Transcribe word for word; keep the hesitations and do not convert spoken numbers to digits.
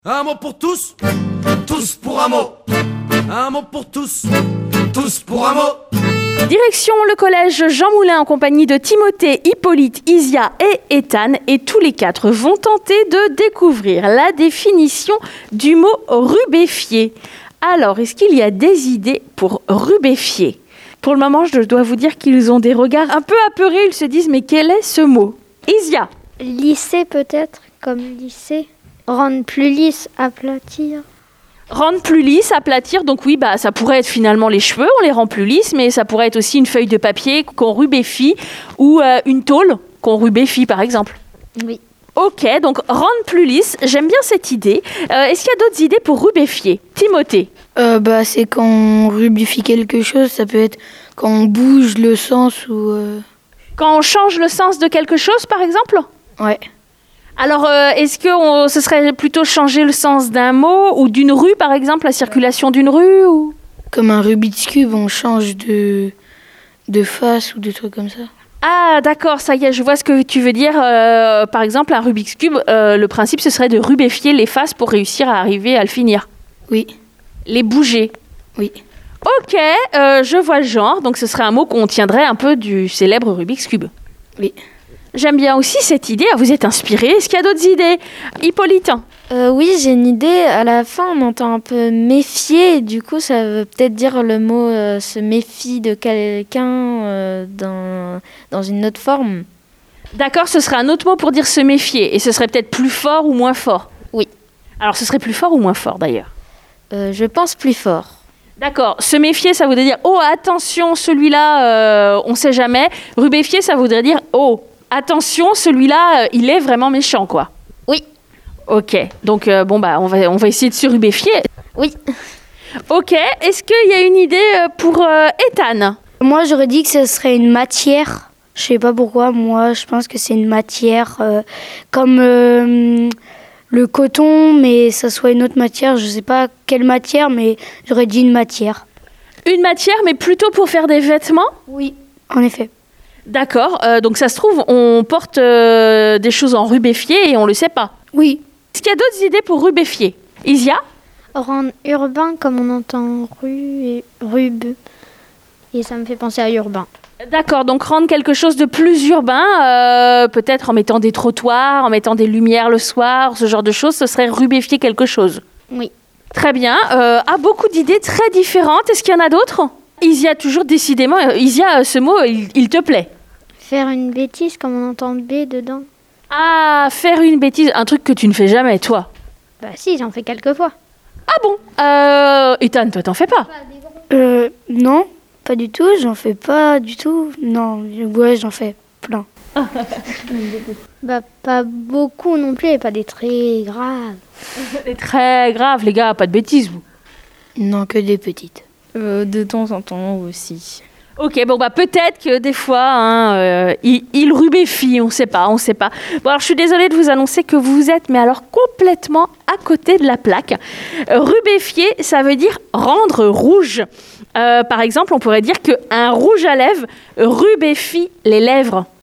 Un mot pour tous, tous pour un mot. Un mot pour tous, tous pour un mot. Direction le collège Jean Moulin en compagnie de Timothée, Hippolyte, Isia et Ethan. Et tous les quatre vont tenter de découvrir la définition du mot rubéfier. Alors, est-ce qu'il y a des idées pour rubéfier ? Pour le moment, je dois vous dire qu'ils ont des regards un peu apeurés. Ils se disent, mais quel est ce mot ? Isia ? Lisser peut-être, comme lisser. Rendre plus lisse, aplatir. Rendre plus lisse, aplatir, donc oui, bah, ça pourrait être finalement les cheveux, on les rend plus lisses, mais ça pourrait être aussi une feuille de papier qu'on rubéfie ou euh, une tôle qu'on rubéfie par exemple. Oui. Ok, donc rendre plus lisse, j'aime bien cette idée. Euh, est-ce qu'il y a d'autres idées pour rubéfier ? Timothée ? euh, bah, C'est quand on rubéfie quelque chose, ça peut être quand on bouge le sens ou... Euh... Quand on change le sens de quelque chose par exemple ? Ouais. Alors, euh, est-ce que on, ce serait plutôt changer le sens d'un mot ou d'une rue, par exemple, la circulation d'une rue ou... Comme un Rubik's Cube, on change de, de face ou des trucs comme ça. Ah, d'accord, ça y est, je vois ce que tu veux dire. Euh, par exemple, un Rubik's Cube, euh, le principe, ce serait de rubéfier les faces pour réussir à arriver à le finir. Oui. Les bouger. Oui. Ok, euh, je vois le genre. Donc, ce serait un mot qu'on tiendrait un peu du célèbre Rubik's Cube. Oui. J'aime bien aussi cette idée. Vous êtes inspiré. Est-ce qu'il y a d'autres idées ? Hippolyte ? euh, Oui, j'ai une idée. À la fin, on entend un peu méfier. Du coup, ça veut peut-être dire le mot euh, se méfie de quelqu'un euh, dans, dans une autre forme. D'accord, ce serait un autre mot pour dire se méfier. Et ce serait peut-être plus fort ou moins fort ? Oui. Alors, ce serait plus fort ou moins fort d'ailleurs ? euh, Je pense plus fort. D'accord. Se méfier, ça voudrait dire « Oh, attention, celui-là, euh, on ne sait jamais ». Rubéfier, ça voudrait dire « Oh, attention, celui-là, euh, il est vraiment méchant, quoi. » Oui. Ok. Donc, euh, bon, bah, on va, on va essayer de se rubéfier. Oui. Ok. Est-ce qu'il y a une idée pour euh, Ethan ? Moi, j'aurais dit que ce serait une matière. Je sais pas pourquoi. Moi, je pense que c'est une matière euh, comme euh, le coton, mais ça soit une autre matière. Je sais pas quelle matière, mais j'aurais dit une matière. Une matière, mais plutôt pour faire des vêtements ? Oui, en effet. D'accord. Euh, donc, ça se trouve, on porte euh, des choses en rubéfié et on le sait pas. Oui. Est-ce qu'il y a d'autres idées pour rubéfier ? Isia ? Rendre urbain, comme on entend rue et rube. Et ça me fait penser à urbain. D'accord, donc rendre quelque chose de plus urbain, euh, peut-être en mettant des trottoirs, en mettant des lumières le soir, ce genre de choses, ce serait rubéfier quelque chose. Oui. Très bien. Euh, ah, beaucoup d'idées très différentes. Est-ce qu'il y en a d'autres ? Isia, toujours décidément, euh, Isia, ce mot, il, il te plaît. Faire une bêtise, comme on entend B dedans. Ah, faire une bêtise, un truc que tu ne fais jamais, toi. Bah si, j'en fais quelques fois. Ah bon ? euh, Ethan, toi, t'en fais pas ? Euh, non, pas du tout, j'en fais pas du tout. Non, ouais, j'en fais plein. Bah pas beaucoup non plus, et pas des très graves. C'est très grave, les gars, pas de bêtises, vous. Non, que des petites. Euh, de temps en temps aussi. Ok, bon bah peut-être que des fois, hein, euh, il, il rubéfie, on sait pas, on sait pas. Bon alors je suis désolée de vous annoncer que vous êtes, mais alors complètement à côté de la plaque. Euh, rubéfier, ça veut dire rendre rouge. Euh, par exemple, on pourrait dire qu'un rouge à lèvres rubéfie les lèvres.